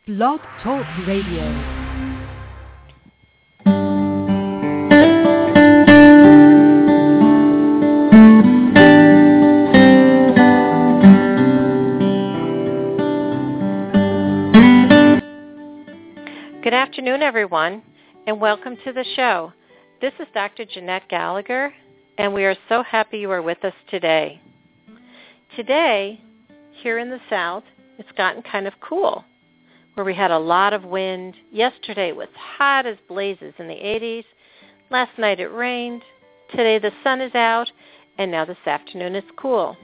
Blog Talk Radio. Good afternoon, everyone, and welcome to the show. This is Dr. Jeanette Gallagher, and we are so happy you are with us today. Today, here in the South, it's gotten kind of cool, where we had a lot of wind. Yesterday it was hot as blazes in the 80s. Last night it rained. Today the sun is out, and now this afternoon it's cool.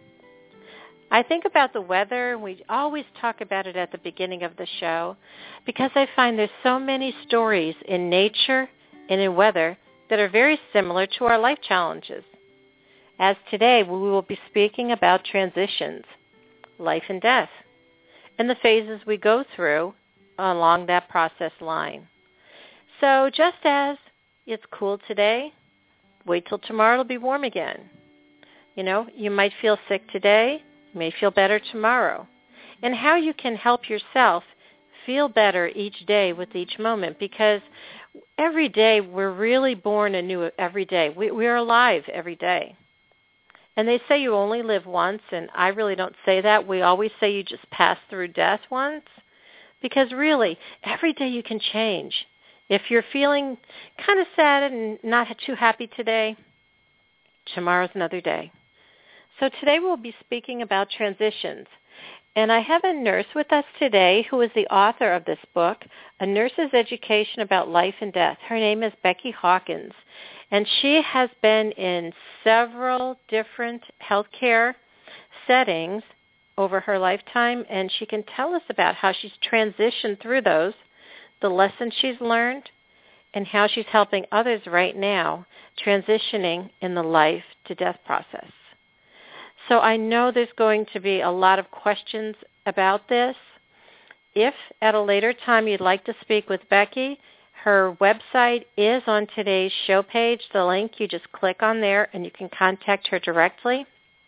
I think about the weather, and we always talk about it at the beginning of the show, because I find there's so many stories in nature and in weather that are very similar to our life challenges. As today, we will be speaking about transitions, life and death, and the phases we go through along that process line. So just as it's cool today, wait till tomorrow it'll be warm again. You know, you might feel sick today, you may feel better tomorrow. And how you can help yourself feel better each day with each moment, because every day we're really born anew every day. We are alive every day. And they say you only live once, and I really don't say that. We always say you just pass through death once, because really, every day you can change. If you're feeling kind of sad and not too happy today, tomorrow's another day. So today we'll be speaking about transitions. And I have a nurse with us today who is the author of this book, A Nurse's Education About Life and Death. Her name is Becky Hawkins. And she has been in several different healthcare settings over her lifetime, and she can tell us about how she's transitioned through those, the lessons she's learned, and how she's helping others right now transitioning in the life to death process. So I know there's going to be a lot of questions about this. If at a later time you'd like to speak with Becky, her website is on today's show page. The link, you just click on there and you can contact her directly.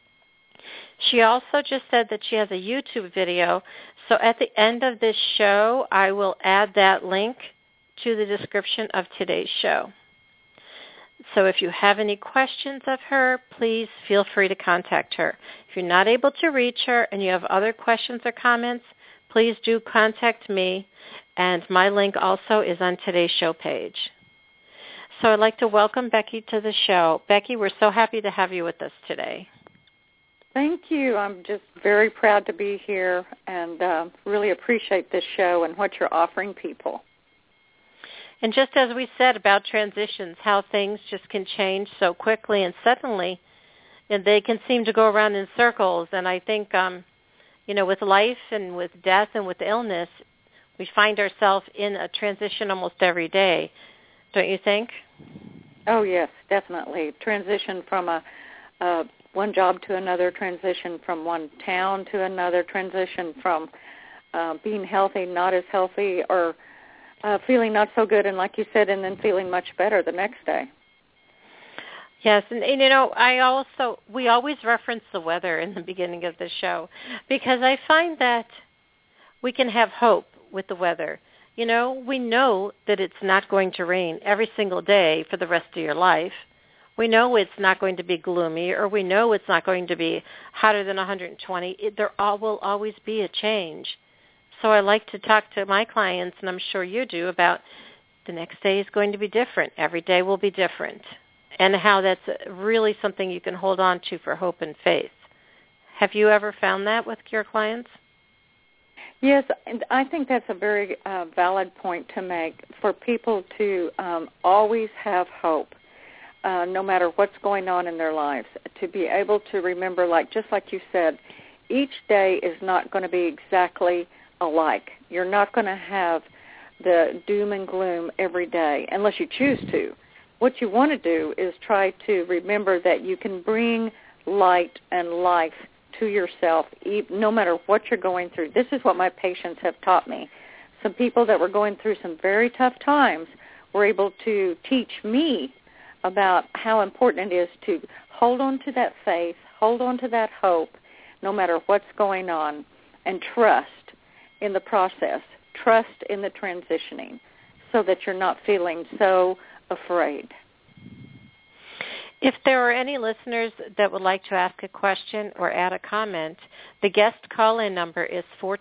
She also just said that she has a YouTube video. So at the end of this show, I will add that link to the description of today's show. So if you have any questions of her, please feel free to contact her. If you're not able to reach her and you have other questions or comments, please do contact me, and my link also is on today's show page. So I'd like to welcome Becky to the show. Becky, we're so happy to have you with us today. Thank you. I'm just very proud to be here and really appreciate this show and what you're offering people. And just as we said about transitions, how things just can change so quickly and suddenly, and they can seem to go around in circles. And I think, with life and with death and with illness, we find ourselves in a transition almost every day. Don't you think? Oh, yes, definitely. Transition from one job to another, transition from one town to another, transition from being healthy, not as healthy, or feeling not so good, and like you said, and then feeling much better the next day. Yes, and we always reference the weather in the beginning of the show, because I find that we can have hope with the weather. We know that it's not going to rain every single day for the rest of your life. We know it's not going to be gloomy, or we know it's not going to be hotter than 120. There will always be a change. So I like to talk to my clients, and I'm sure you do, about the next day is going to be different. Every day will be different, and how that's really something you can hold on to for hope and faith. Have you ever found that with your clients? Yes, and I think that's a very valid point to make, for people to always have hope, no matter what's going on in their lives, to be able to remember, just like you said, each day is not going to be exactly alike. You're not going to have the doom and gloom every day unless you choose to. What you want to do is try to remember that you can bring light and life to yourself no matter what you're going through. This is what my patients have taught me. Some people that were going through some very tough times were able to teach me about how important it is to hold on to that faith, hold on to that hope, no matter what's going on, and trust in the process. trust in the transitioning so that you're not feeling so afraid. If there are any listeners that would like to ask a question or add a comment, the guest call-in number is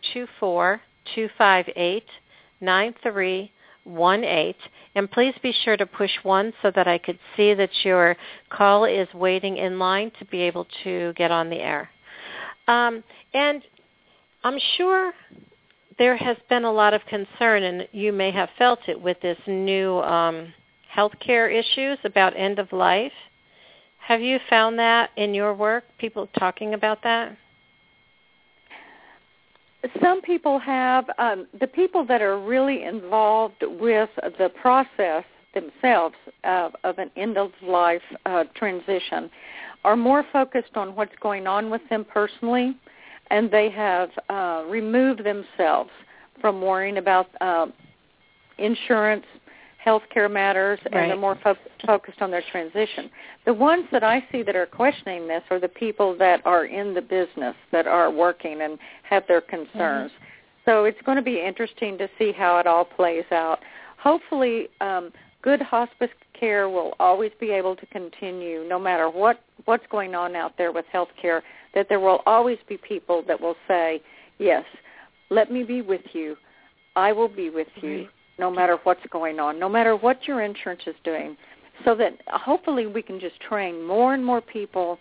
424-258-9318, and please be sure to push 1 so that I could see that your call is waiting in line to be able to get on the air. And I'm sure there has been a lot of concern, and you may have felt it with this new healthcare issues about end of life. Have you found that in your work, people talking about that? Some people have. The people that are really involved with the process themselves of an end-of-life transition are more focused on what's going on with them personally, and they have removed themselves from worrying about insurance, healthcare matters, right. and they're more focused on their transition. The ones that I see that are questioning this are the people that are in the business, that are working and have their concerns. Mm-hmm. So it's going to be interesting to see how it all plays out. Hopefully, good hospice care will always be able to continue no matter what's going on out there with healthcare, that there will always be people that will say, yes, let me be with you. I will be with you. Right. No matter what's going on, no matter what your insurance is doing, so that hopefully we can just train more and more people,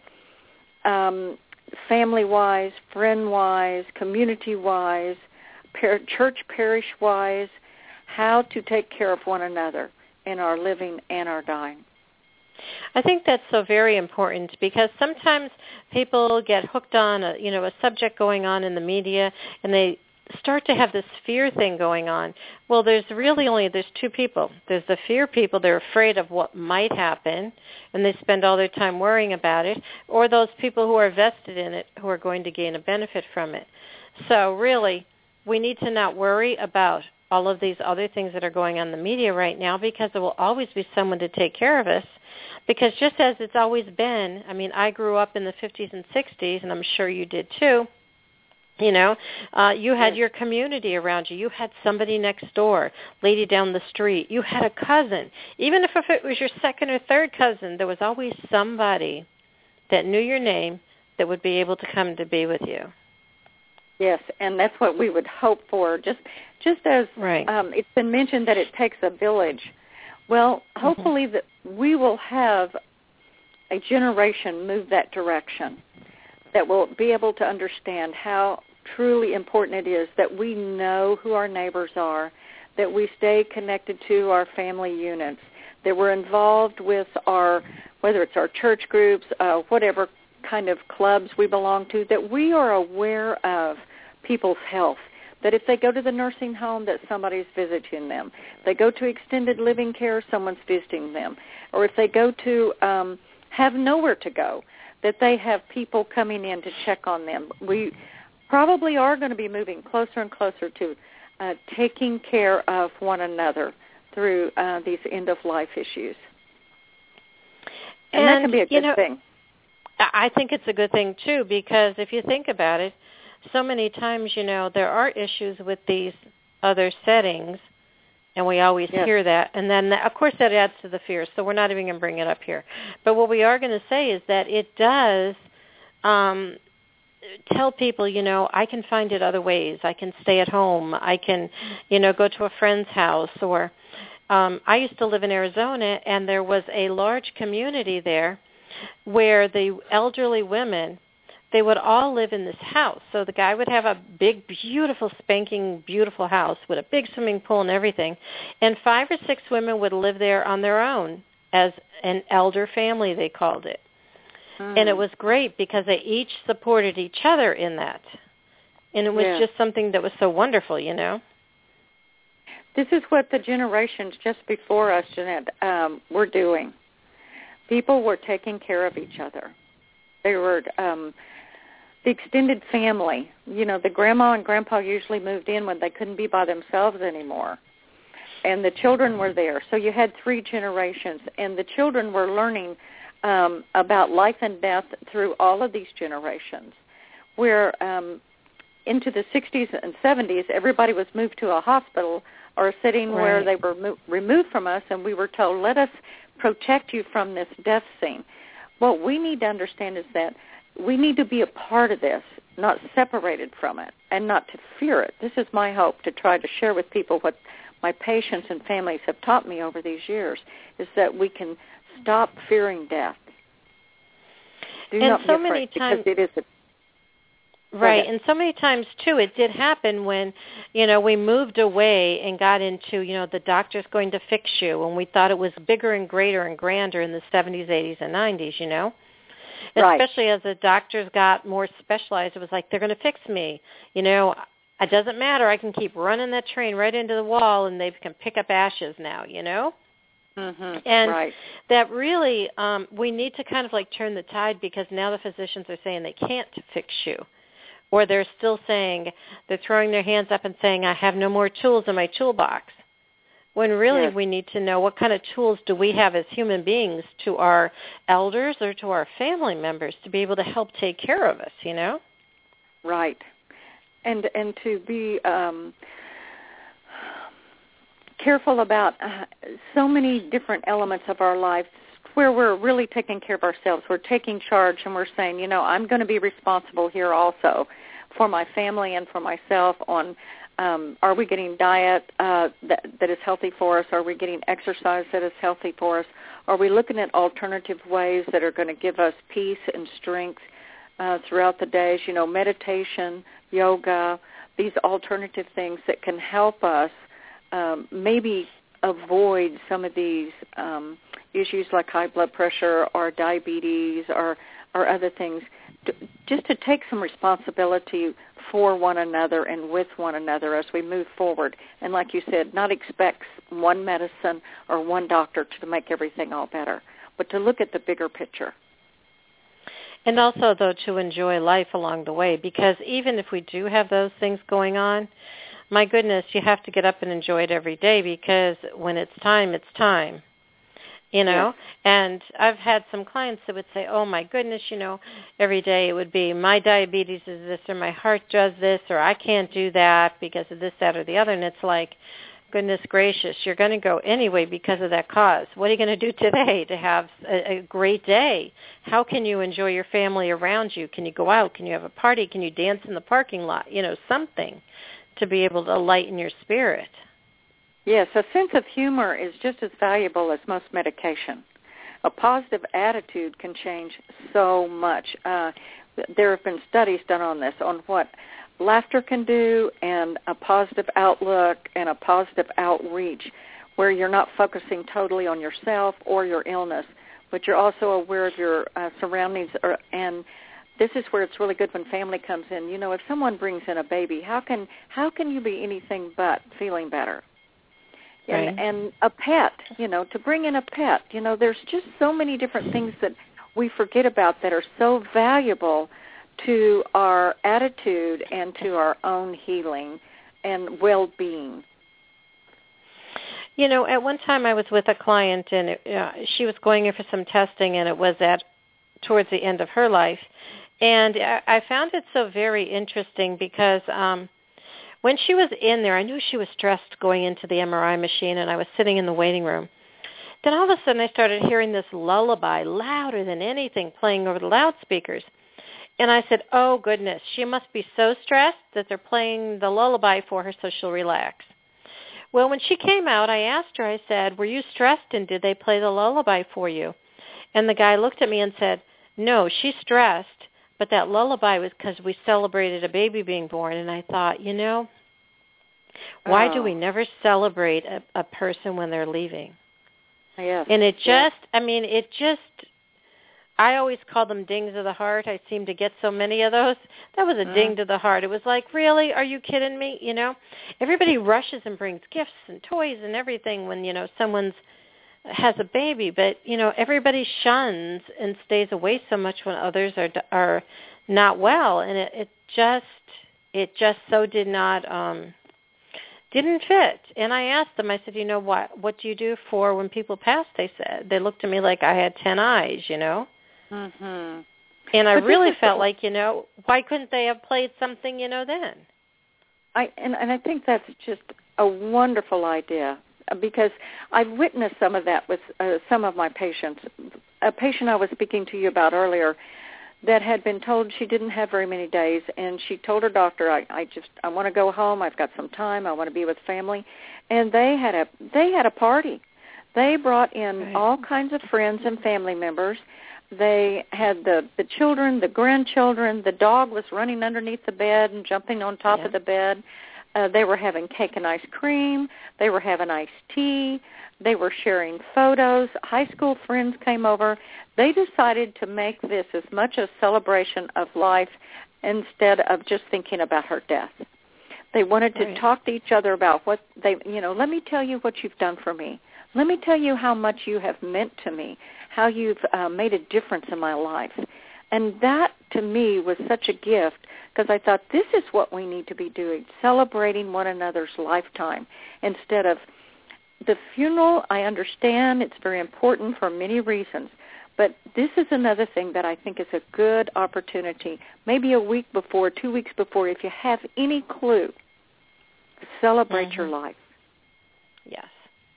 family-wise, friend-wise, community-wise, church parish-wise, how to take care of one another in our living and our dying. I think that's so very important because sometimes people get hooked on a subject going on in the media, and they start to have this fear thing going on. Well, there's two people. There's the fear people. They're afraid of what might happen, and they spend all their time worrying about it, or those people who are vested in it who are going to gain a benefit from it. So really, we need to not worry about all of these other things that are going on in the media right now, because there will always be someone to take care of us. Because just as it's always been, I grew up in the 50s and 60s, and I'm sure you did too. You had your community around you. You had somebody next door, lady down the street. You had a cousin. Even if it was your second or third cousin, there was always somebody that knew your name that would be able to come to be with you. Yes, and that's what we would hope for. Just as right. It's been mentioned that it takes a village. Well, hopefully that we will have a generation move that direction, that will be able to understand how truly important it is that we know who our neighbors are, that we stay connected to our family units, that we're involved with whether it's our church groups, whatever kind of clubs we belong to, that we are aware of people's health, that if they go to the nursing home, that somebody's visiting them. If they go to extended living care, someone's visiting them. Or if they go to have nowhere to go, that they have people coming in to check on them. We probably are going to be moving closer and closer to taking care of one another through these end-of-life issues. And that can be a good thing. I think it's a good thing, too, because if you think about it, so many times, there are issues with these other settings, and we always hear that. And then, of course, that adds to the fear, so we're not even going to bring it up here. But what we are going to say is that it does tell people, I can find it other ways. I can stay at home. I can, go to a friend's house. Or I used to live in Arizona, and there was a large community there where the elderly women, they would all live in this house. So the guy would have a big, beautiful, spanking, beautiful house with a big swimming pool and everything. And 5 or 6 women would live there on their own as an elder family, they called it. And it was great because they each supported each other in that. And it was just something that was so wonderful, This is what the generations just before us, Jeanette, were doing. People were taking care of each other. They were the extended family. The grandma and grandpa usually moved in when they couldn't be by themselves anymore. And the children were there. So you had 3 generations. And the children were learning about life and death through all of these generations, where into the 60s and 70s, everybody was moved to a hospital or a setting where they were removed from us, and we were told, let us protect you from this death scene. What we need to understand is that we need to be a part of this, not separated from it, and not to fear it. This is my hope, to try to share with people what my patients and families have taught me over these years, is that we can stop fearing death. Do and not so be afraid, many times, because it is a right, and so many times, too, it did happen when, we moved away and got into, the doctor's going to fix you, and we thought it was bigger and greater and grander in the 70s, 80s, and 90s, Right. Especially as the doctors got more specialized, it was like, they're going to fix me. It doesn't matter. I can keep running that train right into the wall, and they can pick up ashes now, Mm-hmm. And right. that really, we need to kind of like turn the tide, because now the physicians are saying they can't fix you. Or they're still saying, they're throwing their hands up and saying, I have no more tools in my toolbox. When really we need to know, what kind of tools do we have as human beings to our elders or to our family members to be able to help take care of us, Right. And to be careful about so many different elements of our lives where we're really taking care of ourselves. We're taking charge, and we're saying, I'm going to be responsible here also for my family and for myself on are we getting diet that is healthy for us? Are we getting exercise that is healthy for us? Are we looking at alternative ways that are going to give us peace and strength throughout the days? Meditation, yoga, these alternative things that can help us maybe avoid some of these issues like high blood pressure or diabetes or other things, just to take some responsibility for one another and with one another as we move forward. And like you said, not expect one medicine or one doctor to make everything all better, but to look at the bigger picture. And also, though, to enjoy life along the way, because even if we do have those things going on, my goodness, you have to get up and enjoy it every day, because when it's time, it's time. Yes. And I've had some clients that would say, oh, my goodness, every day it would be my diabetes is this, or my heart does this, or I can't do that because of this, that, or the other. And it's like, goodness gracious, you're going to go anyway because of that cause. What are you going to do today to have a great day? How can you enjoy your family around you? Can you go out? Can you have a party? Can you dance in the parking lot? Something to be able to lighten your spirit. Yes, a sense of humor is just as valuable as most medication. A positive attitude can change so much. There have been studies done on this, on what laughter can do, and a positive outlook and a positive outreach, where you're not focusing totally on yourself or your illness, but you're also aware of your surroundings. And this is where it's really good when family comes in. If someone brings in a baby, how can you be anything but feeling better? And a pet, to bring in a pet, there's just so many different things that we forget about that are so valuable to our attitude and to our own healing and well-being. At one time I was with a client, and she was going in for some testing, and it was towards the end of her life. And I found it so very interesting because when she was in there, I knew she was stressed going into the MRI machine, and I was sitting in the waiting room. Then all of a sudden I started hearing this lullaby louder than anything playing over the loudspeakers. And I said, oh, goodness, she must be so stressed that they're playing the lullaby for her so she'll relax. Well, when she came out, I asked her, I said, were you stressed, and did they play the lullaby for you? And the guy looked at me and said, no, she's stressed, but that lullaby was because we celebrated a baby being born. And I thought, why do we never celebrate a person when they're leaving? Yes. And I always call them dings of the heart. I seem to get so many of those. That was a ding to the heart. It was like, really? Are you kidding me? Everybody rushes and brings gifts and toys and everything when, someone has a baby. But, everybody shuns and stays away so much when others are not well. And it just so did not, didn't fit. And I asked them, I said, what do you do for when people pass? They looked at me like I had 10 eyes, Mhm. And I really felt like, why couldn't they have played something, then? I think that's just a wonderful idea, because I've witnessed some of that with some of my patients. A patient I was speaking to you about earlier that had been told she didn't have very many days, and she told her doctor, I want to go home. I've got some time. I want to be with family. And they had a party. They brought in all kinds of friends and family members. They had the children, the grandchildren. The dog was running underneath the bed and jumping on top of the bed. They were having cake and ice cream. They were having iced tea. They were sharing photos. High school friends came over. They decided to make this as much a celebration of life instead of just thinking about her death. They wanted to talk to each other about what they, let me tell you what you've done for me. Let me tell you how much you have meant to me, how you've made a difference in my life. And that, to me, was such a gift, because I thought this is what we need to be doing, celebrating one another's lifetime. Instead of the funeral, I understand it's very important for many reasons, but this is another thing that I think is a good opportunity, maybe a week before, 2 weeks before, if you have any clue, celebrate your life. Yes.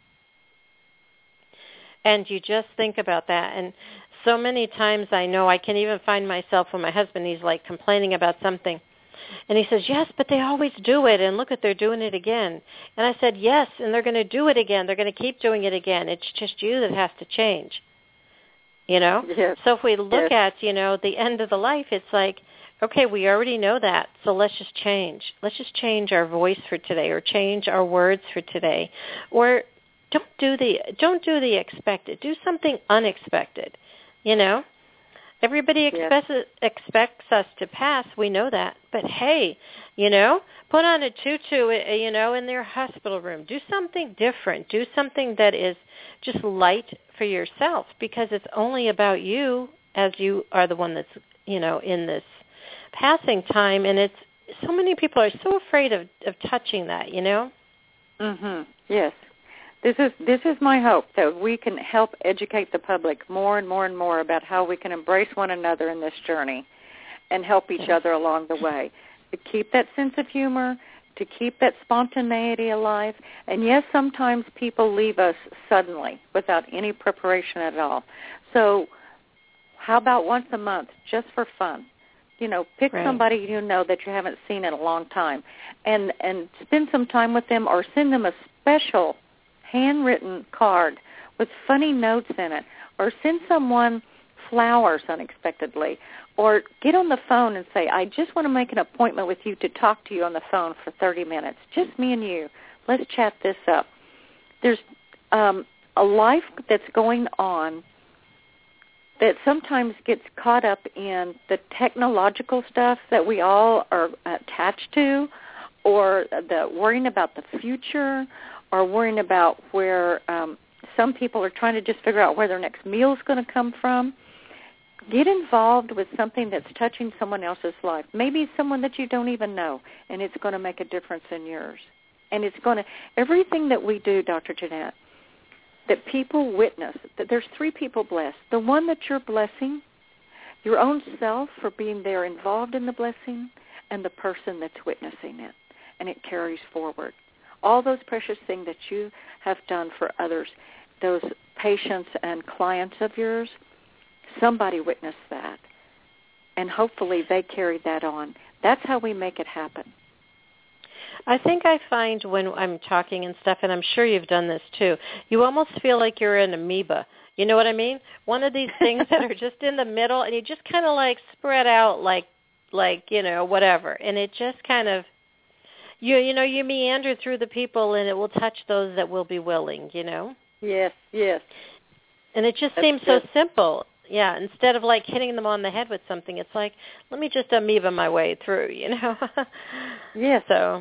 And you just think about that. And so many times I know I can even find myself when my husband, he's like complaining about something. And he says, yes, but they always do it. And look at, they're doing it again. And I said, yes, and they're going to do it again. They're going to keep doing it again. It's just you that has to change. Yes. So if we look at, the end of the life, it's like, okay, we already know that. So let's just change. Let's just change our voice for today, or change our words for today. Or don't do the expected. Do something unexpected. Everybody expects us to pass. We know that. But hey, put on a tutu, in their hospital room. Do something different. Do something that is just light for yourself, because it's only about you, as you are the one that's, in this passing time. And it's so many people are so afraid of touching that, Yes. This is my hope, that we can help educate the public more and more and more about how we can embrace one another in this journey and help each other along the way, to keep that sense of humor, to keep that spontaneity alive. And yes, sometimes people leave us suddenly without any preparation at all. So how about once a month, just for fun? Pick somebody that you haven't seen in a long time, and spend some time with them, or send them a special handwritten card with funny notes in it, or send someone flowers unexpectedly, or get on the phone and say, I just want to make an appointment with you to talk to you on the phone for 30 minutes, just me and you. Let's chat this up. There's a life that's going on that sometimes gets caught up in the technological stuff that we all are attached to, or the worrying about the future, or worrying about where some people are trying to just figure out where their next meal is going to come from. Get involved with something that's touching someone else's life. Maybe someone that you don't even know, and it's going to make a difference in yours. And it's going to, everything that we do, Dr. Jeanette, that people witness, that there's 3 people blessed. The one that you're blessing, your own self for being there involved in the blessing, and the person that's witnessing it. And it carries forward. All those precious things that you have done for others, those patients and clients of yours, somebody witnessed that. And hopefully they carried that on. That's how we make it happen. I think I find when I'm talking and stuff, and I'm sure you've done this too, you almost feel like you're an amoeba. You know what I mean? One of these things that are just in the middle, and you just kind of like spread out like whatever. And it just kind of, you meander through the people, and it will touch those that will be willing, Yes, yes. And it just seems so simple. Yeah, instead of like hitting them on the head with something, it's like, let me just amoeba my way through, Yes. So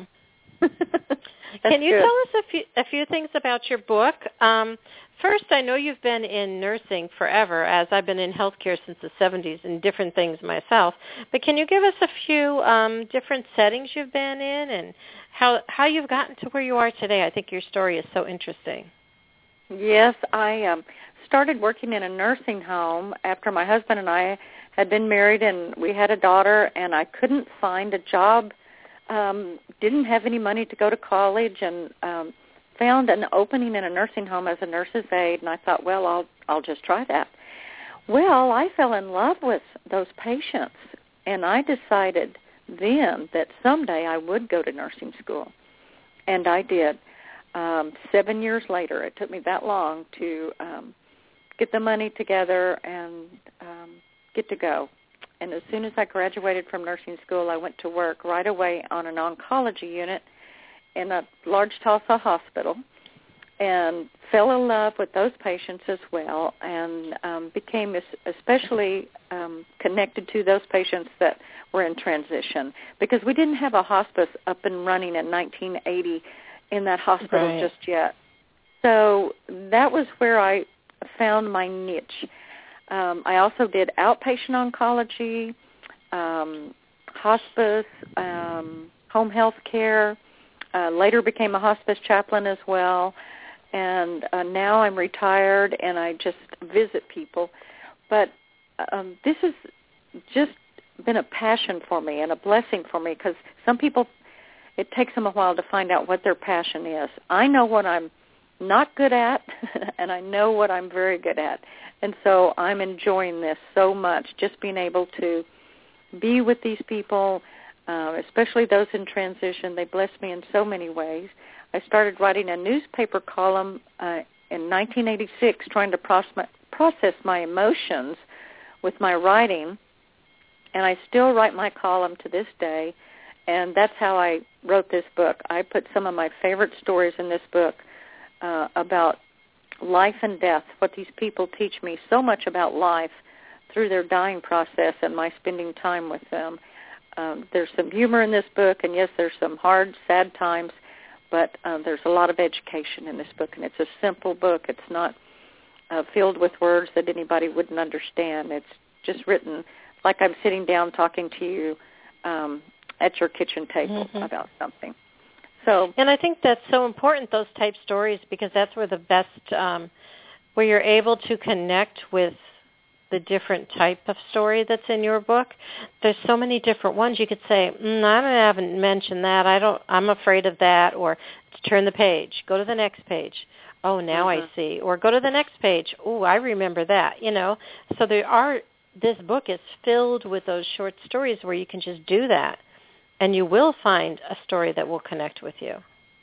can you tell us a few things about your book? First, I know you've been in nursing forever, as I've been in healthcare since the 70s and different things myself. But can you give us a few different settings you've been in, and how you've gotten to where you are today? I think your story is so interesting. Yes, I started working in a nursing home after my husband and I had been married, and we had a daughter, and I couldn't find a job, didn't have any money to go to college, and found an opening in a nursing home as a nurse's aide, and I thought, well, I'll just try that. Well, I fell in love with those patients, and I decided then that someday I would go to nursing school, and I did. 7 years later, it took me that long to get the money together and get to go. And as soon as I graduated from nursing school, I went to work right away on an oncology unit in a large Tulsa hospital and fell in love with those patients as well, and became especially connected to those patients that were in transition, because we didn't have a hospice up and running in 1980 in that hospital just yet. So that was where I found my niche. I also did outpatient oncology, hospice, home health care, later became a hospice chaplain as well, and now I'm retired and I just visit people. But this has just been a passion for me and a blessing for me, because some people, it takes them a while to find out what their passion is. I know what I'm not good at, and I know what I'm very good at. And so I'm enjoying this so much, just being able to be with these people, especially those in transition. They bless me in so many ways. I started writing a newspaper column in 1986, trying to process my emotions with my writing, and I still write my column to this day, and that's how I wrote this book. I put some of my favorite stories in this book about life and death, what these people teach me so much about life through their dying process and my spending time with them. There's some humor in this book, and yes, there's some hard, sad times, but there's a lot of education in this book, and it's a simple book. It's not filled with words that anybody wouldn't understand. It's just written like I'm sitting down talking to you at your kitchen table about something. So, and I think that's so important, those type stories, because that's where the best, where you're able to connect with the different type of story that's in your book. There's so many different ones. You could say, I haven't mentioned that. I'm afraid of that. Or turn the page. Go to the next page. Oh, now I see. Or go to the next page. Oh, I remember that. You know. So this book is filled with those short stories where you can just do that, and you will find a story that will connect with you.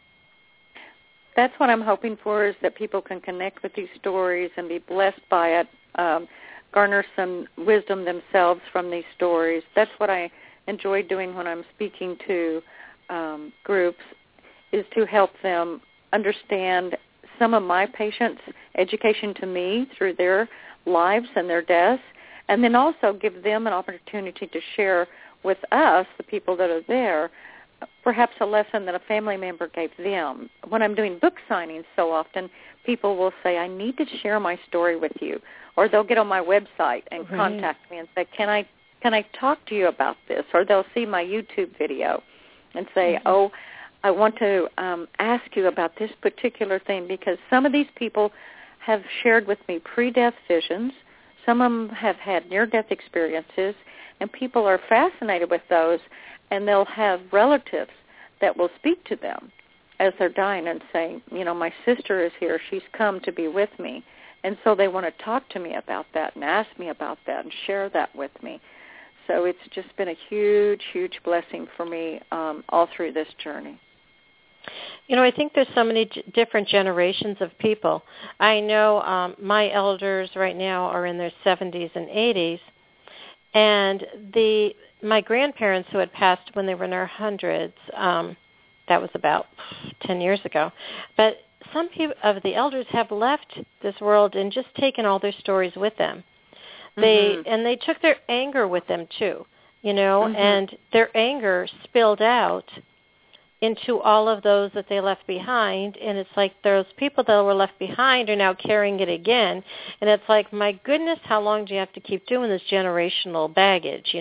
That's what I'm hoping for, is that people can connect with these stories and be blessed by it, garner some wisdom themselves from these stories. That's what I enjoy doing when I'm speaking to groups, is to help them understand some of my patients' education to me through their lives and their deaths, and then also give them an opportunity to share with us, the people that are there, perhaps a lesson that a family member gave them. When I'm doing book signings so often, people will say, I need to share my story with you. Or they'll get on my website and contact me and say, can I talk to you about this? Or they'll see my YouTube video and say, oh, I want to ask you about this particular thing, because some of these people have shared with me pre-death visions. Some of them have had near-death experiences, and people are fascinated with those, and they'll have relatives that will speak to them as they're dying and say, my sister is here. She's come to be with me. And so they want to talk to me about that and ask me about that and share that with me. So it's just been a huge, huge blessing for me all through this journey. I think there's so many different generations of people. I know my elders right now are in their 70s and 80s, and my grandparents who had passed when they were in their hundreds, that was about 10 years ago, but some people of the elders have left this world and just taken all their stories with them. They took their anger with them too, and their anger spilled out into all of those that they left behind, and it's like those people that were left behind are now carrying it again, and it's like, my goodness, how long do you have to keep doing this generational baggage,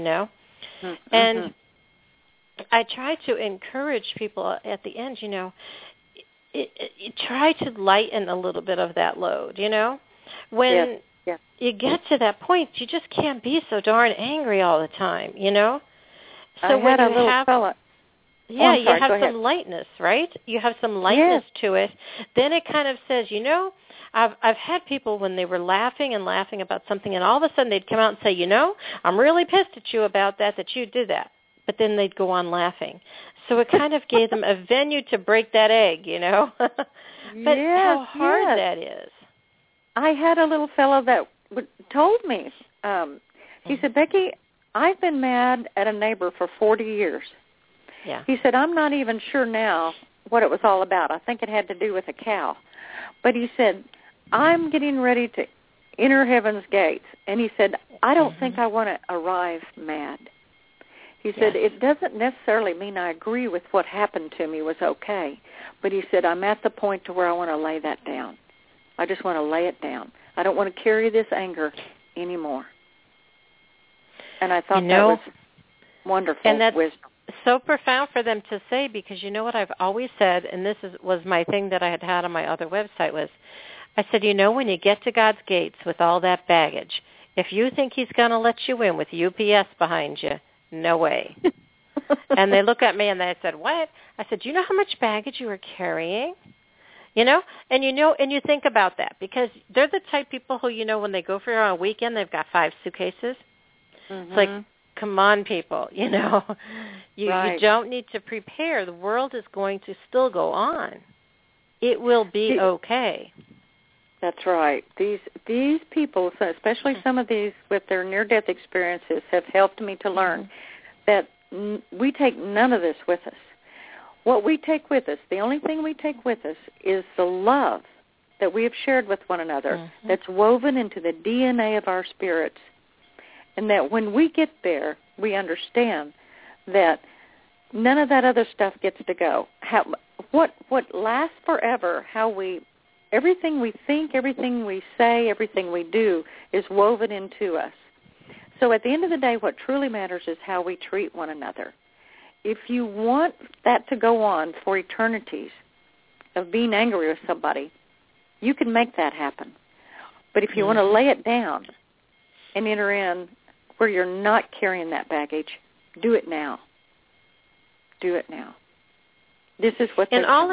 And I try to encourage people at the end, try to lighten a little bit of that load, When you get to that point, you just can't be so darn angry all the time, you know? So I had a little fella. Yeah, you have some lightness, right? You have some lightness to it. Then it kind of says, you know, I've had people when they were laughing and laughing about something, and all of a sudden they'd come out and say, you know, I'm really pissed at you about that you did that. But then they'd go on laughing. So it kind of gave them a venue to break that egg, you know? But how hard that is. I had a little fellow that told me, he said, Becky, I've been mad at a neighbor for 40 years. Yeah. He said, I'm not even sure now what it was all about. I think it had to do with a cow. But he said, I'm getting ready to enter heaven's gates. And he said, I don't think I want to arrive mad. He said, it doesn't necessarily mean I agree with what happened to me was okay. But he said, I'm at the point to where I want to lay that down. I just want to lay it down. I don't want to carry this anger anymore. And I thought that was wonderful. And that's wisdom. So profound for them to say, because you know what I've always said, and this was my thing that I had on my other website, was I said, you know, when you get to God's gates with all that baggage, if you think he's going to let you in with UPS behind you, no way. And they look at me and they said, what? I said, do you know how much baggage you are carrying? You know, and you think about that, because they're the type of people who, you know, when they go for a weekend, they've got 5 suitcases. It's like, come on, people, you know. You don't need to prepare. The world is going to still go on. It will be okay. That's right. These people, especially some of these with their near-death experiences, have helped me to learn that we take none of this with us. What we take with us, the only thing we take with us is the love that we have shared with one another that's woven into the DNA of our spirits. And that when we get there, we understand that none of that other stuff gets to go. What lasts forever, everything we think, everything we say, everything we do is woven into us. So at the end of the day, what truly matters is how we treat one another. If you want that to go on for eternities of being angry with somebody, you can make that happen. But if you want to lay it down and enter in where you're not carrying that baggage, do it now. Do it now. This is what all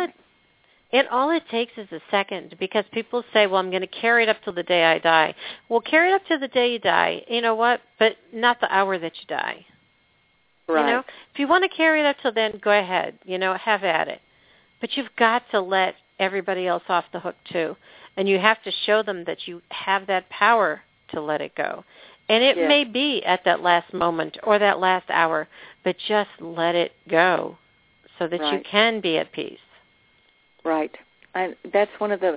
it takes is a second, because people say, well, I'm going to carry it up till the day I die. Well, carry it up to the day you die. You know what? But not the hour that you die. Right. You know, if you want to carry it up till then, go ahead. You know, have at it. But you've got to let everybody else off the hook too, and you have to show them that you have that power to let it go. And it may be at that last moment or that last hour, but just let it go so that you can be at peace. Right. That's one of the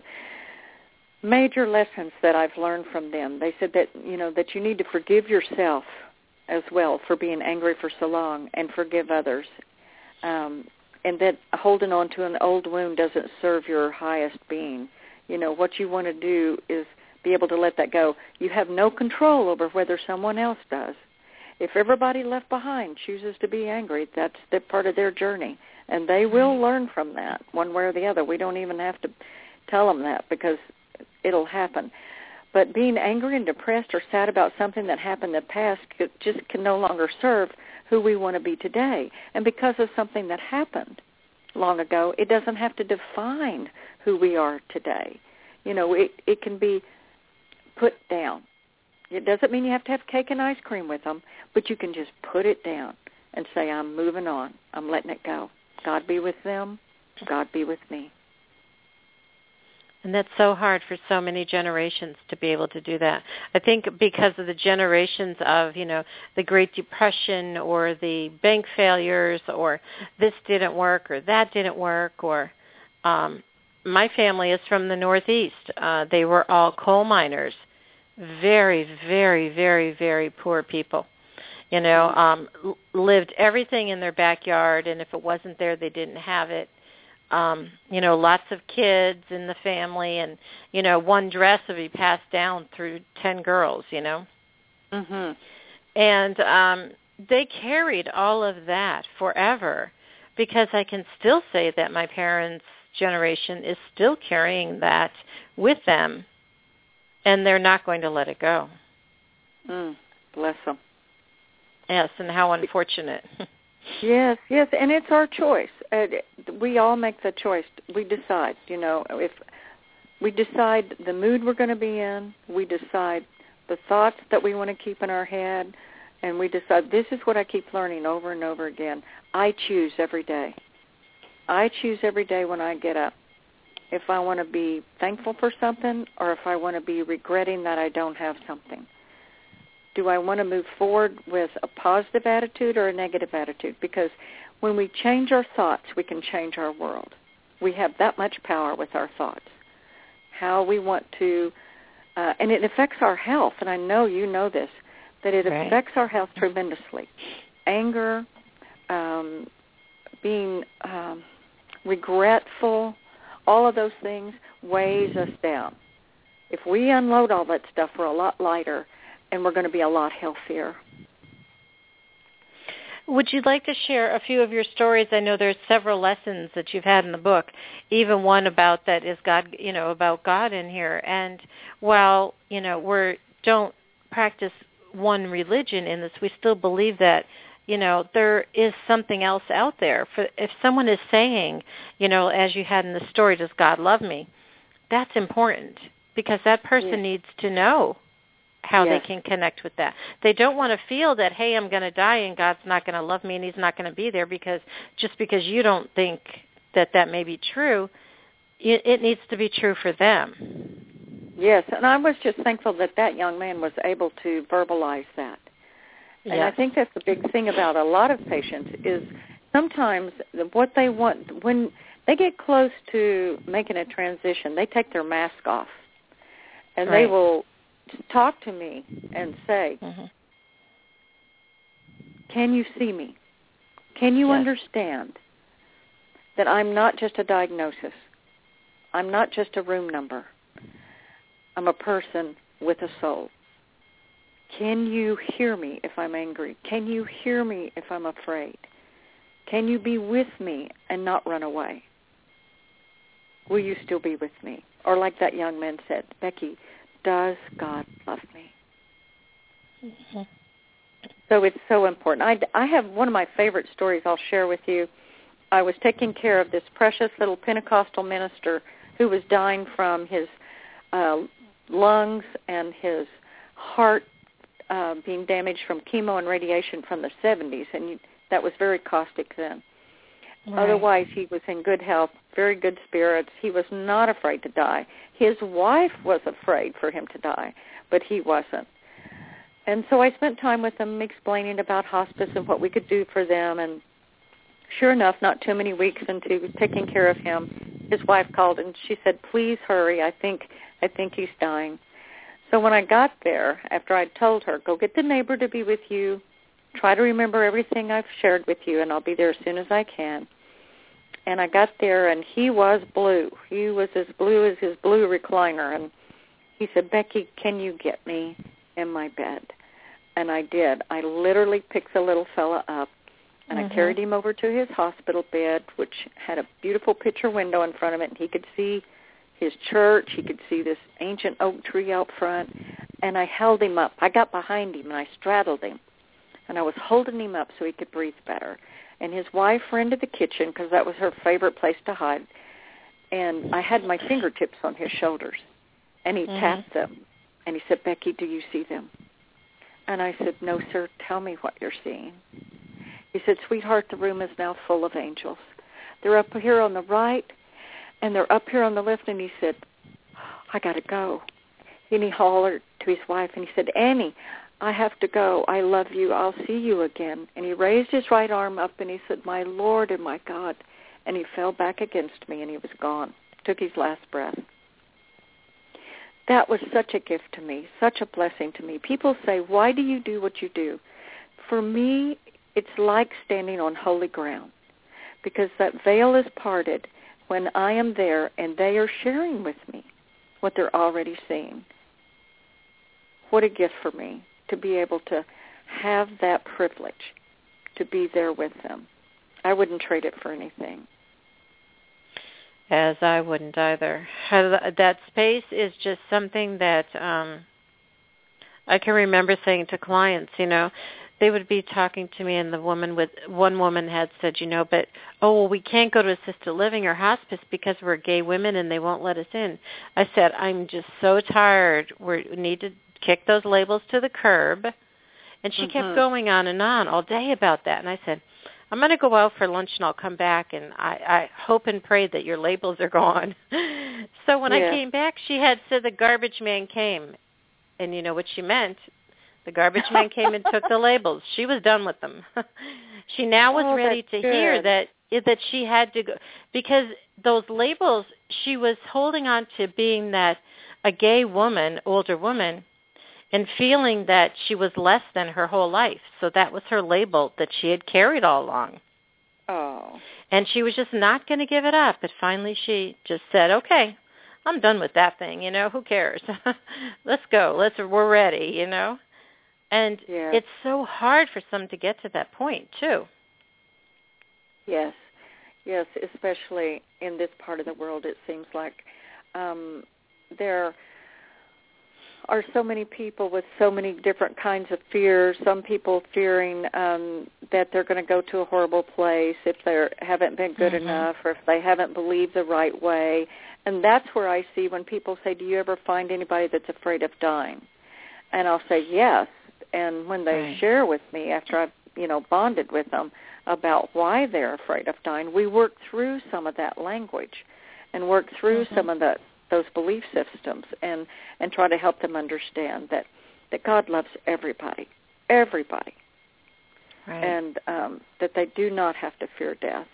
major lessons that I've learned from them. They said that, you know, that you need to forgive yourself as well for being angry for so long, and forgive others. And that holding on to an old wound doesn't serve your highest being. You know, what you want to do is be able to let that go. You have no control over whether someone else does. If everybody left behind chooses to be angry, that's the part of their journey, and they will learn from that one way or the other. We don't even have to tell them that, because it'll happen. But being angry and depressed or sad about something that happened in the past just can no longer serve who we want to be today. And because of something that happened long ago, it doesn't have to define who we are today. You know, it can be put down. It doesn't mean you have to have cake and ice cream with them, but you can just put it down and say, I'm moving on. I'm letting it go. God be with them. God be with me. And that's so hard for so many generations to be able to do that. I think because of the generations of, you know, the Great Depression or the bank failures, or this didn't work or that didn't work, or my family is from the Northeast. They were all coal miners, very, very, very, very poor people. You know, lived everything in their backyard, and if it wasn't there, they didn't have it. You know, lots of kids in the family, and, you know, one dress would be passed down through 10 girls, you know. And they carried all of that forever, because I can still say that my parents' generation is still carrying that with them And they're not going to let it go. Bless them. Yes, and how unfortunate. Yes, and it's our choice. We all make the choice. We decide, if we decide the mood we're going to be in, we decide the thoughts that we want to keep in our head, and we decide this is what I keep learning over and over again. I choose every day. I choose every day when I get up if I want to be thankful for something or if I want to be regretting that I don't have something. Do I want to move forward with a positive attitude or a negative attitude? Because when we change our thoughts, we can change our world. We have that much power with our thoughts. How we want to, and it affects our health, and I know you know this, that it affects our health tremendously. Anger, being regretful, all of those things weighs us down. If we unload all that stuff, we're a lot lighter, and we're going to be a lot healthier. Would you like to share a few of your stories? I know there's several lessons that you've had in the book, even one about that is God, about God in here. And while, we don't practice one religion in this, we still believe that, there is something else out there. If someone is saying, as you had in the story, does God love me? That's important because that person needs to know how they can connect with that. They don't want to feel that, hey, I'm going to die and God's not going to love me and he's not going to be there because you don't think that may be true. It needs to be true for them. Yes, and I was just thankful that young man was able to verbalize that. And I think that's the big thing about a lot of patients is sometimes what they want, when they get close to making a transition, they take their mask off. And they will talk to me and say, can you see me? Can you understand that I'm not just a diagnosis? I'm not just a room number. I'm a person with a soul. Can you hear me if I'm angry? Can you hear me if I'm afraid? Can you be with me and not run away? Will you still be with me? Or like that young man said, Becky, does God love me? So it's so important. I have one of my favorite stories I'll share with you. I was taking care of this precious little Pentecostal minister who was dying from his lungs and his heart being damaged from chemo and radiation from the 70s, and that was very caustic then. Otherwise, he was in good health, very good spirits. He was not afraid to die. His wife was afraid for him to die, but he wasn't. And so I spent time with him explaining about hospice and what we could do for them. And sure enough, not too many weeks into taking care of him, his wife called and she said, please hurry, I think he's dying. So when I got there, after I'd told her, go get the neighbor to be with you, try to remember everything I've shared with you, and I'll be there as soon as I can. And I got there, and he was blue. He was as blue as his blue recliner. And he said, Becky, can you get me in my bed? And I did. I literally picked the little fella up, and I carried him over to his hospital bed, which had a beautiful picture window in front of it, and he could see his church. He could see this ancient oak tree out front, and I held him up. I got behind him, and I straddled him, and I was holding him up so he could breathe better. And his wife ran to the kitchen because that was her favorite place to hide, and I had my fingertips on his shoulders, and he tapped them, and he said, Becky, do you see them? And I said, no, sir, tell me what you're seeing. He said, sweetheart, the room is now full of angels. They're up here on the right, and they're up here on the left. And he said, I got to go. And he hollered to his wife, and he said, Annie, I have to go. I love you. I'll see you again. And he raised his right arm up, and he said, my Lord and my God. And he fell back against me, and he was gone. Took his last breath. That was such a gift to me, such a blessing to me. People say, why do you do what you do? For me, it's like standing on holy ground because that veil is parted when I am there and they are sharing with me what they're already seeing. What a gift for me to be able to have that privilege to be there with them. I wouldn't trade it for anything. As I wouldn't either. That space is just something that I can remember saying to clients, they would be talking to me, and one woman had said, we can't go to assisted living or hospice because we're gay women and they won't let us in. I said, I'm just so tired. We need to kick those labels to the curb. And she kept going on and on all day about that. And I said, I'm going to go out for lunch and I'll come back, and I hope and pray that your labels are gone. So when I came back, she had said the garbage man came. And you know what she meant? The garbage man came and took the labels. She was done with them. She now was ready to hear that she had to go, because those labels, she was holding on to being that a gay woman, older woman, and feeling that she was less than her whole life. So that was her label that she had carried all along. Oh. And she was just not going to give it up. But finally she just said, okay, I'm done with that thing, who cares? Let's go. We're ready, And it's so hard for some to get to that point, too. Yes, especially in this part of the world, it seems like there are so many people with so many different kinds of fears. Some people fearing that they're going to go to a horrible place if they haven't been good enough, or if they haven't believed the right way. And that's where I see when people say, do you ever find anybody that's afraid of dying? And I'll say, yes. And when they share with me after I've, bonded with them about why they're afraid of dying, we work through some of that language and work through some of those belief systems and try to help them understand that God loves everybody, and that they do not have to fear death.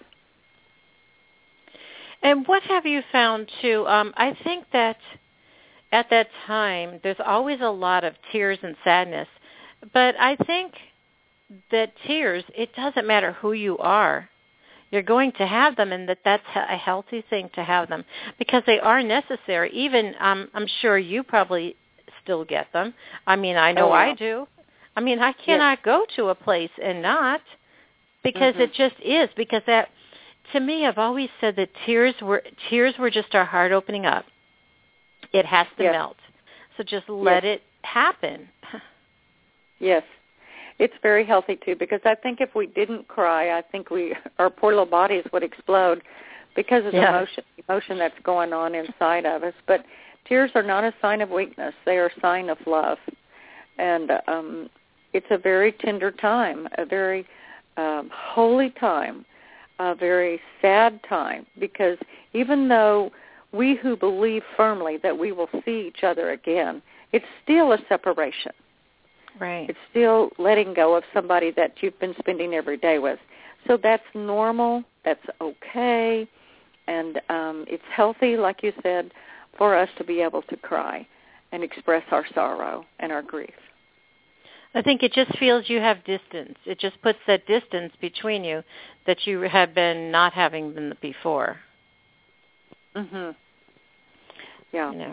And what have you found, too? I think that at that time, there's always a lot of tears and sadness. But I think that tears, it doesn't matter who you are. You're going to have them, and that's a healthy thing to have them because they are necessary. Even, I'm sure you probably still get them. I mean, I know I do. I mean, I cannot go to a place and not, because it just is. Because that, to me, I've always said that tears were just our heart opening up. It has to melt. So just let it happen. Yes. It's very healthy, too, because I think if we didn't cry, I think our poor little bodies would explode because of the emotion that's going on inside of us. But tears are not a sign of weakness. They are a sign of love. And it's a very tender time, a very holy time, a very sad time, because even though we who believe firmly that we will see each other again, it's still a separation. Right. It's still letting go of somebody that you've been spending every day with. So that's normal. That's okay. And it's healthy, like you said, for us to be able to cry and express our sorrow and our grief. I think it just feels you have distance. It just puts that distance between you that you had been not having been before. Mhm. Yeah. You know.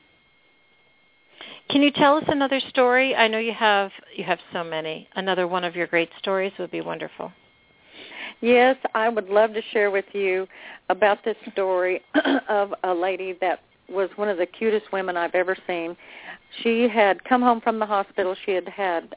Can you tell us another story? I know you have so many. Another one of your great stories would be wonderful. Yes, I would love to share with you about this story of a lady that was one of the cutest women I've ever seen. She had come home from the hospital. She had had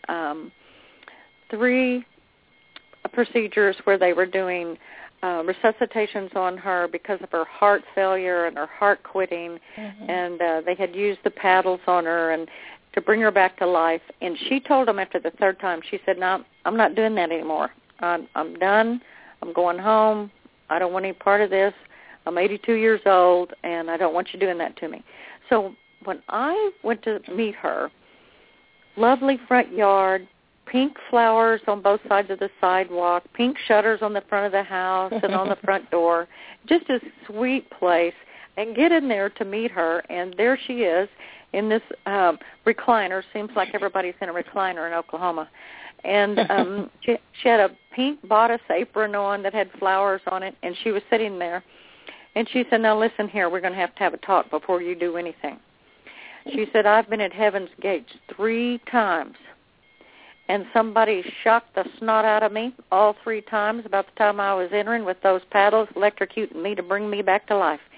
3 procedures where they were doing resuscitations on her because of her heart failure and her heart quitting, and they had used the paddles on her and to bring her back to life. And she told them after the 3rd time, she said, "No, I'm not doing that anymore. I'm done. I'm going home. I don't want any part of this. I'm 82 years old, and I don't want you doing that to me." So when I went to meet her, lovely front yard, pink flowers on both sides of the sidewalk, pink shutters on the front of the house and on the front door, just a sweet place, and get in there to meet her, and there she is in this recliner. Seems like everybody's in a recliner in Oklahoma. And she had a pink bodice apron on that had flowers on it, and she was sitting there. And she said, "Now listen here, we're going to have a talk before you do anything." She said, "I've been at Heaven's Gates 3 times, and somebody shocked the snot out of me all 3 times about the time I was entering with those paddles, electrocuting me to bring me back to life.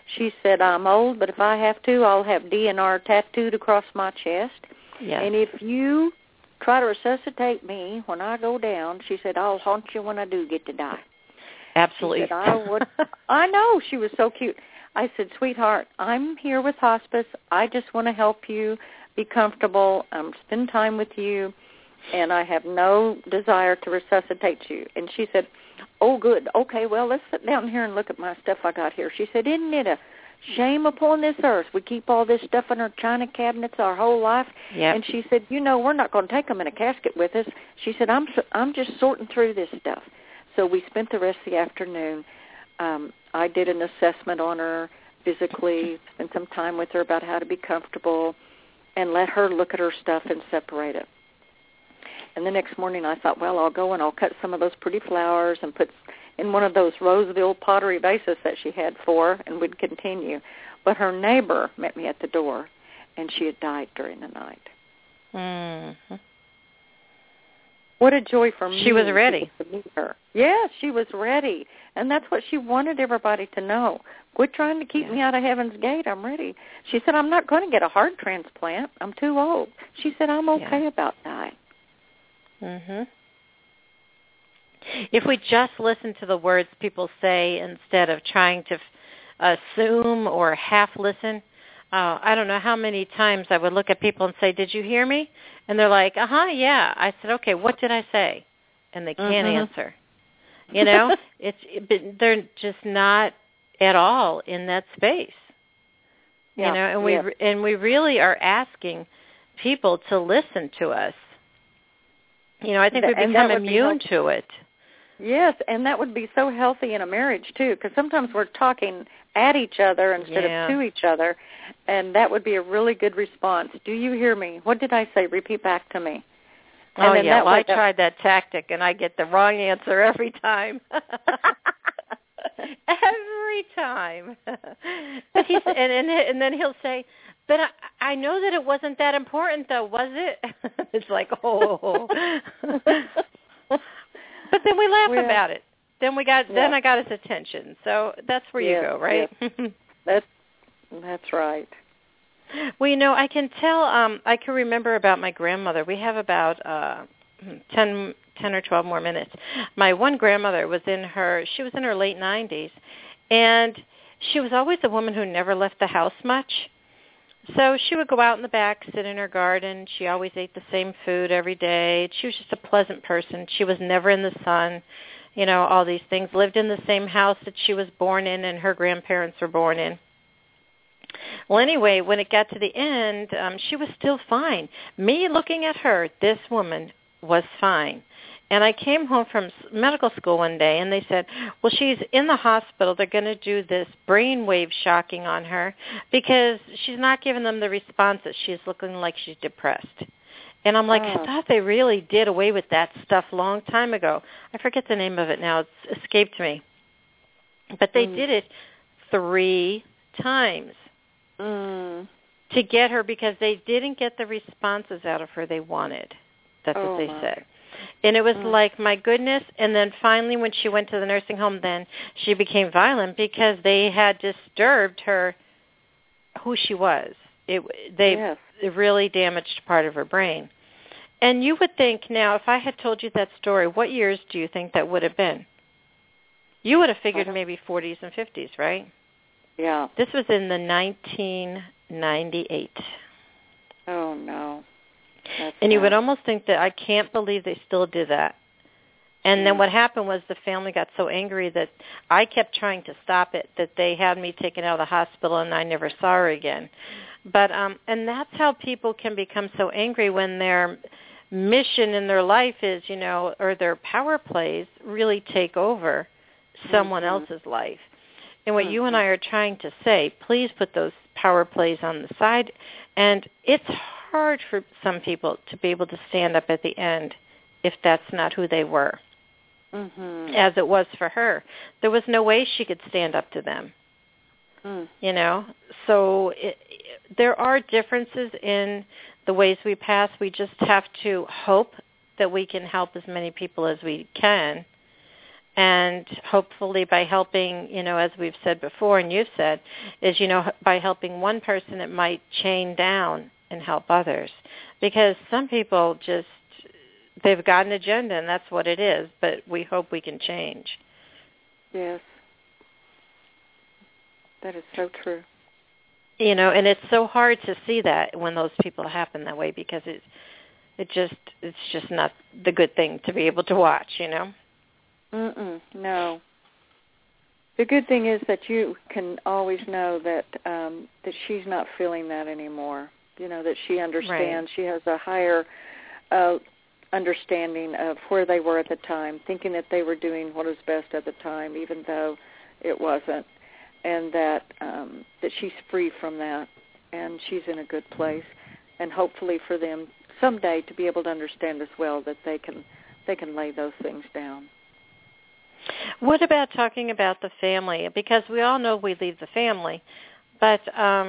She said, I'm old, but if I have to, I'll have DNR tattooed across my chest. Yes. And if you try to resuscitate me when I go down, she said, I'll haunt you when I do get to die. Absolutely. She said, I would. I know. She was so cute. I said, sweetheart, I'm here with hospice. I just want to help you be comfortable, spend time with you, and I have no desire to resuscitate you. And she said, oh, good. Okay, well, let's sit down here and look at my stuff I got here. She said, isn't it a shame upon this earth? We keep all this stuff in our china cabinets our whole life. Yep. And she said, we're not going to take them in a casket with us. She said, I'm just sorting through this stuff. So we spent the rest of the afternoon. I did an assessment on her physically, spent some time with her about how to be comfortable, and let her look at her stuff and separate it. And the next morning I thought, well, I'll go and I'll cut some of those pretty flowers and put in one of those Roseville pottery vases that she had for her, and we'd continue. But her neighbor met me at the door, and she had died during the night. Mm-hmm. What a joy for me. She was ready. To meet her. Yes, she was ready. And that's what she wanted everybody to know. Quit trying to keep me out of heaven's gate. I'm ready. She said, I'm not going to get a heart transplant. I'm too old. She said, I'm okay about dying. Mm-hmm. If we just listen to the words people say instead of trying to assume or half listen, I don't know how many times I would look at people and say, did you hear me? And they're like, yeah. I said, okay, what did I say? And they can't answer. They're just not at all in that space. And we really are asking people to listen to us. I think we become immune to it. Yes, and that would be so healthy in a marriage, too, because sometimes we're talking at each other instead of to each other, and that would be a really good response. Do you hear me? What did I say? Repeat back to me. And I tried that tactic, and I get the wrong answer every time. Every time. But and then he'll say, but I know that it wasn't that important, though, was it? It's like, oh. But then we laugh about it. Then then I got his attention. So that's where you go, right? Yes. That's right. Well, I can tell. I can remember about my grandmother. We have about 10 or 12 more minutes. My one grandmother was in her late 90s, and she was always a woman who never left the house much. So she would go out in the back, sit in her garden. She always ate the same food every day. She was just a pleasant person. She was never in the sun, all these things. Lived in the same house that she was born in and her grandparents were born in. Well, anyway, when it got to the end, she was still fine. Me looking at her, this woman was fine. And I came home from medical school one day, and they said, well, she's in the hospital. They're going to do this brainwave shocking on her because she's not giving them the responses. She's looking like she's depressed. And I'm like, I thought they really did away with that stuff a long time ago. I forget the name of it now. It's escaped me. But they did it 3 times to get her because they didn't get the responses out of her they wanted. That's what they said. And it was like, my goodness. And then finally when she went to the nursing home, then she became violent because they had disturbed her, who she was. They really damaged part of her brain. And you would think now, if I had told you that story, what years do you think that would have been? You would have figured maybe 40s and 50s, right? Yeah. This was in the 1998. Oh, no. And you would almost think that I can't believe they still do that. And then what happened was the family got so angry that I kept trying to stop it, that they had me taken out of the hospital and I never saw her again. But and that's how people can become so angry when their mission in their life is, or their power plays really take over someone else's life. And what you and I are trying to say, please put those power plays on the side. And it's hard for some people to be able to stand up at the end if that's not who they were, as it was for her. There was no way she could stand up to them, So there are differences in the ways we pass. We just have to hope that we can help as many people as we can And hopefully by helping, as we've said before and you've said, is, by helping one person, it might chain down and help others. Because some people they've got an agenda and that's what it is, but we hope we can change. Yes. That is so true. And it's so hard to see that when those people happen that way, because it's just not the good thing to be able to watch, No. The good thing is that you can always know that she's not feeling that anymore. That she understands. Right. She has a higher understanding of where they were at the time, thinking that they were doing what was best at the time, even though it wasn't, and that she's free from that, and she's in a good place, and hopefully for them someday to be able to understand as well that they can lay those things down. What about talking about the family? Because we all know we leave the family, but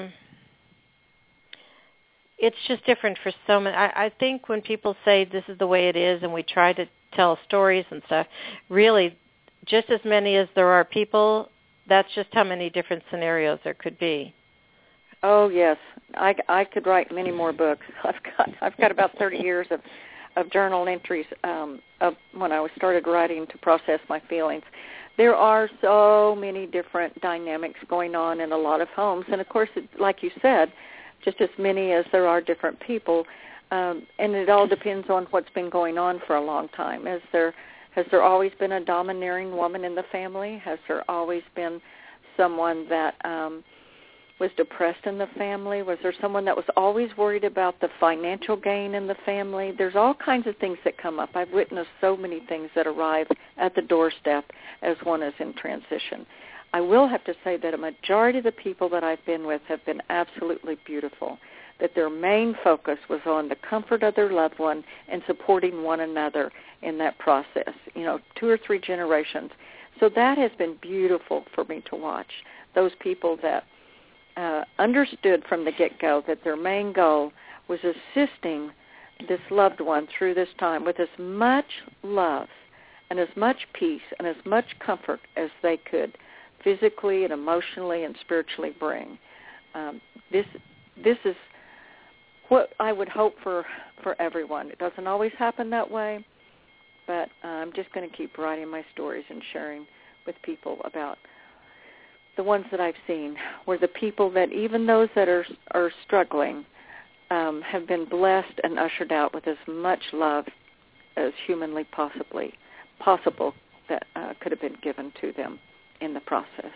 it's just different for so many. I think when people say this is the way it is and we try to tell stories and stuff, really just as many as there are people, that's just how many different scenarios there could be. Oh, yes. I could write many more books. I've got about 30 years of journal entries of when I started writing to process my feelings. There are so many different dynamics going on in a lot of homes. And, of course, like you said, just as many as there are different people. And it all depends on what's been going on for a long time. Has there always been a domineering woman in the family? Has there always been someone that was depressed in the family? Was there someone that was always worried about the financial gain in the family? There's all kinds of things that come up. I've witnessed so many things that arrive at the doorstep as one is in transition. I will have to say that a majority of the people that I've been with have been absolutely beautiful, that their main focus was on the comfort of their loved one and supporting one another in that process, 2 or 3 generations. So that has been beautiful for me to watch, those people that understood from the get-go that their main goal was assisting this loved one through this time with as much love and as much peace and as much comfort as they could physically and emotionally and spiritually bring. This is what I would hope for everyone. It doesn't always happen that way, but I'm just going to keep writing my stories and sharing with people about the ones that I've seen, where the people that even those that are struggling have been blessed and ushered out with as much love as humanly possible that could have been given to them in the process.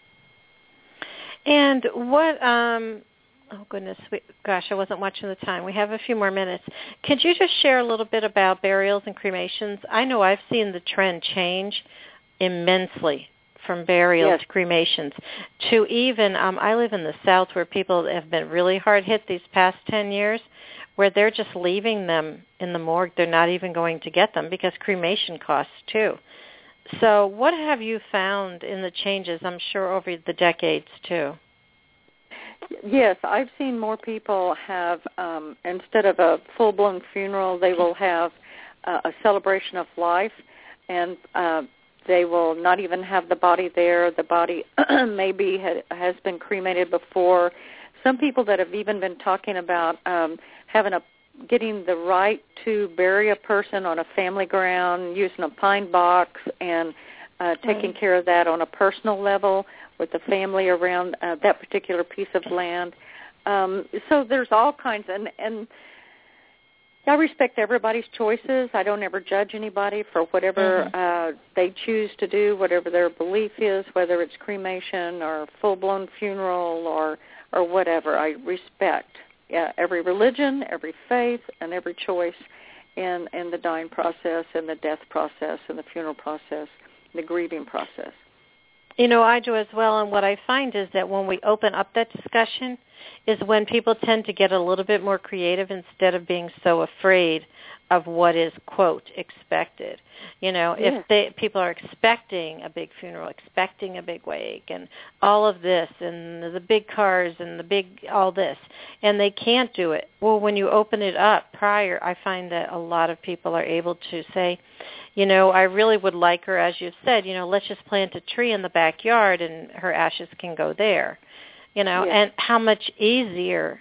And what, oh goodness, gosh, I wasn't watching the time. We have a few more minutes. Could you just share a little bit about burials and cremations? I know I've seen the trend change immensely from burials yes. to cremations to even, I live in the South where people have been really hard hit these past 10 years, where they're just leaving them in the morgue. They're not even going to get them because cremation costs too. So what have you found in the changes, I'm sure, over the decades, too? Yes, I've seen more people have, instead of a full-blown funeral, they will have a celebration of life, and they will not even have the body there. The body maybe has been cremated before. Some people that have even been talking about getting the right to bury a person on a family ground, using a pine box, and taking care of that on a personal level with the family around that particular piece of land. So there's all kinds, and I respect everybody's choices. I don't ever judge anybody for whatever they choose to do, whatever their belief is, whether it's cremation or full-blown funeral or whatever. I respect every religion, every faith, and every choice in the dying process and the death process and the funeral process, the grieving process. I do as well, and what I find is that when we open up that discussion, is when people tend to get a little bit more creative instead of being so afraid of what is, quote, expected. If people are expecting a big funeral, expecting a big wake, and all of this, and the big cars, and all this, and they can't do it. Well, when you open it up prior, I find that a lot of people are able to say, I really would like her, as you've said, let's just plant a tree in the backyard and her ashes can go there. And how much easier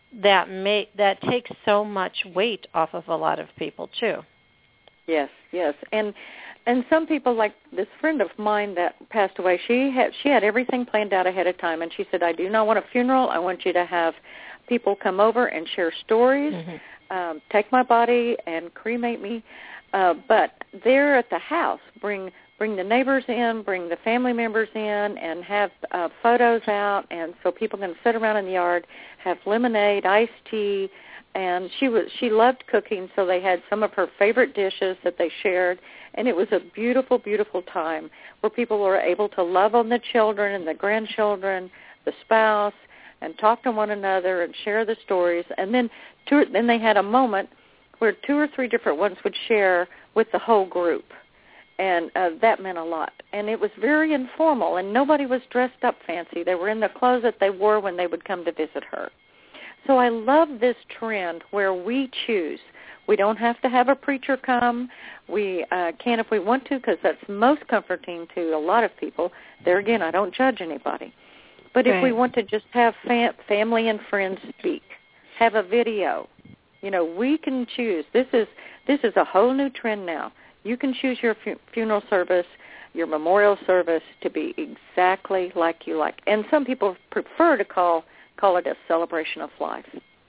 that takes so much weight off of a lot of people too. Yes. And some people, like this friend of mine that passed away, she had everything planned out ahead of time, and she said, I do not want a funeral. I want you to have people come over and share stories, take my body and cremate me. But there at the house, bring the neighbors in, bring the family members in, and have photos out, and so people can sit around in the yard, have lemonade, iced tea, and she loved cooking, so they had some of her favorite dishes that they shared, and it was a beautiful, beautiful time where people were able to love on the children and the grandchildren, the spouse, and talk to one another and share the stories, and then they had a moment where 2 or 3 different ones would share with the whole group. And that meant a lot. And it was very informal, and nobody was dressed up fancy. They were in the clothes that they wore when they would come to visit her. So I love this trend where we choose. We don't have to have a preacher come. We can if we want to, because that's most comforting to a lot of people. There again, I don't judge anybody. But if we want to just have family and friends speak, have a video, we can choose. This is a whole new trend now. You can choose your funeral service, your memorial service to be exactly like you like. And some people prefer to call it a celebration of life.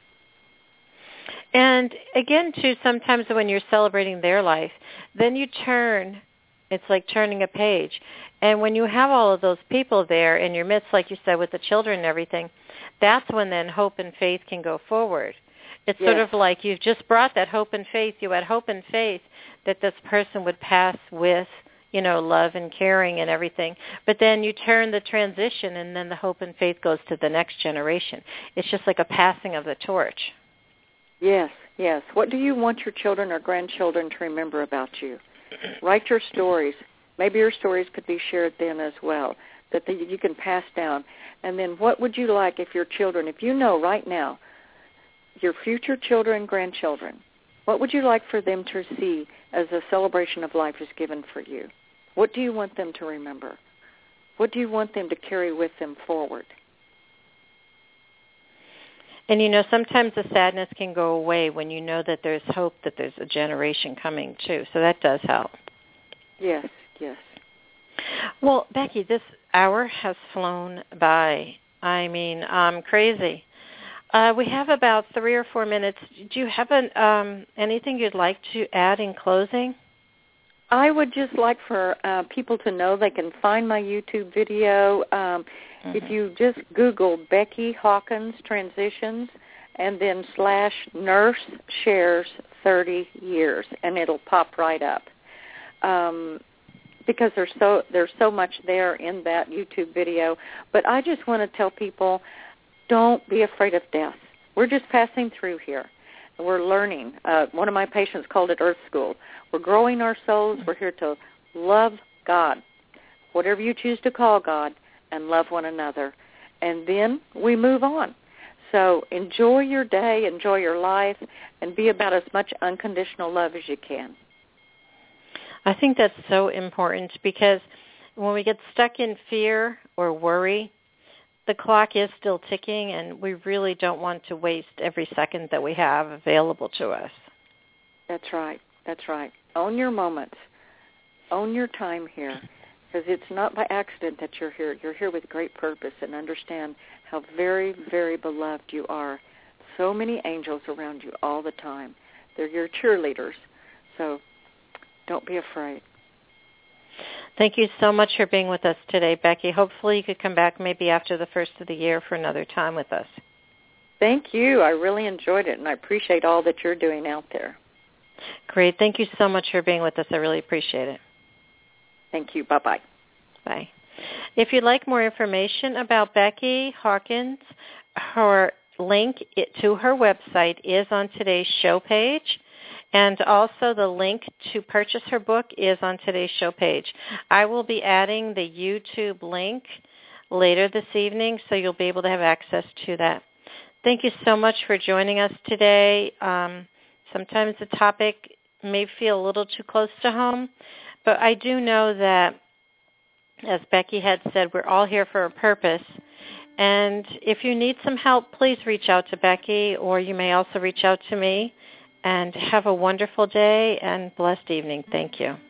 And again, too, sometimes when you're celebrating their life, then you it's like turning a page. And when you have all of those people there in your midst, like you said, with the children and everything, that's when then hope and faith can go forward. It's sort of like you've just brought that hope and faith. You had hope and faith that this person would pass with, love and caring and everything. But then you turn the transition, and then the hope and faith goes to the next generation. It's just like a passing of the torch. Yes. What do you want your children or grandchildren to remember about you? Write your stories. Maybe your stories could be shared then as well, that you can pass down. And then what would you like if your children, if you know right now, your future children and grandchildren, what would you like for them to see as a celebration of life is given for you? What do you want them to remember? What do you want them to carry with them forward? And, sometimes the sadness can go away when you know that there's hope, that there's a generation coming, too. So that does help. Yes. Well, Becky, this hour has flown by. I mean, crazy. We have about 3 or 4 minutes. Do you have anything you'd like to add in closing? I would just like for people to know they can find my YouTube video. If you just Google Becky Hawkins Transitions and then /nurse shares 30 years, and it'll pop right up. Because there's so much there in that YouTube video. But I just want to tell people, don't be afraid of death. We're just passing through here. We're learning. One of my patients called it Earth School. We're growing our souls. We're here to love God, whatever you choose to call God, and love one another. And then we move on. So enjoy your day, enjoy your life, and be about as much unconditional love as you can. I think that's so important, because when we get stuck in fear or worry, the clock is still ticking, and we really don't want to waste every second that we have available to us. That's right. Own your moments. Own your time here, because it's not by accident that you're here. You're here with great purpose, and understand how very, very beloved you are. So many angels around you all the time. They're your cheerleaders. So don't be afraid. Thank you so much for being with us today, Becky. Hopefully you could come back maybe after the first of the year for another time with us. Thank you. I really enjoyed it, and I appreciate all that you're doing out there. Great. Thank you so much for being with us. I really appreciate it. Thank you. Bye-bye. Bye. If you'd like more information about Becky Hawkins, her link to her website is on today's show page, and also the link to purchase her book is on today's show page. I will be adding the YouTube link later this evening, so you'll be able to have access to that. Thank you so much for joining us today. Sometimes the topic may feel a little too close to home, but I do know that, as Becky had said, we're all here for a purpose. And if you need some help, please reach out to Becky, or you may also reach out to me. And have a wonderful day and blessed evening. Thank you.